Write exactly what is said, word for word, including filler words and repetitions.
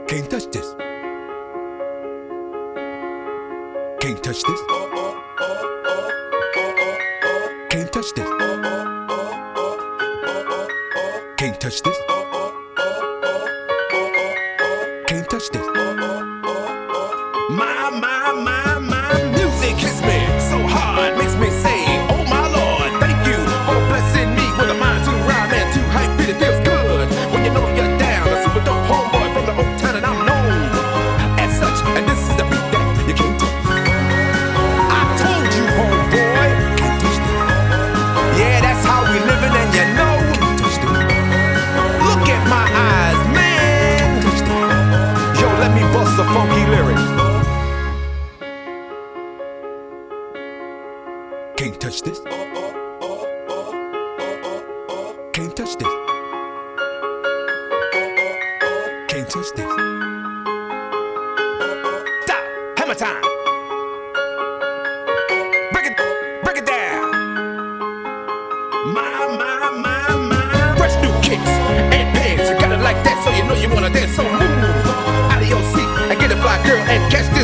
Can't touch this. Can't touch this. Can't touch this. Can't touch this. Can't touch this. My, my, my, my music hits me so hard, makes me say, oh my Lord, thank you for blessing me with a mind to rhyme and to hype it. It feels good when you know you're down. A super dope homeboy from the old town and I'm known as such. And this is the beat that you can't touch. I told you, homeboy, can't touch this. Yeah, that's how we living and you know. Can't touch this. Look at my eyes, man. Can't touch this. Yo, let me bust a funky lyric. Can't touch this. Can't touch this. Can't touch this. Stop. Hammer time. Break it, break it down. My, my, my, my. Fresh new kicks and pants. You got it like that, so you know you wanna dance. So move out of your seat and get a fly girl and catch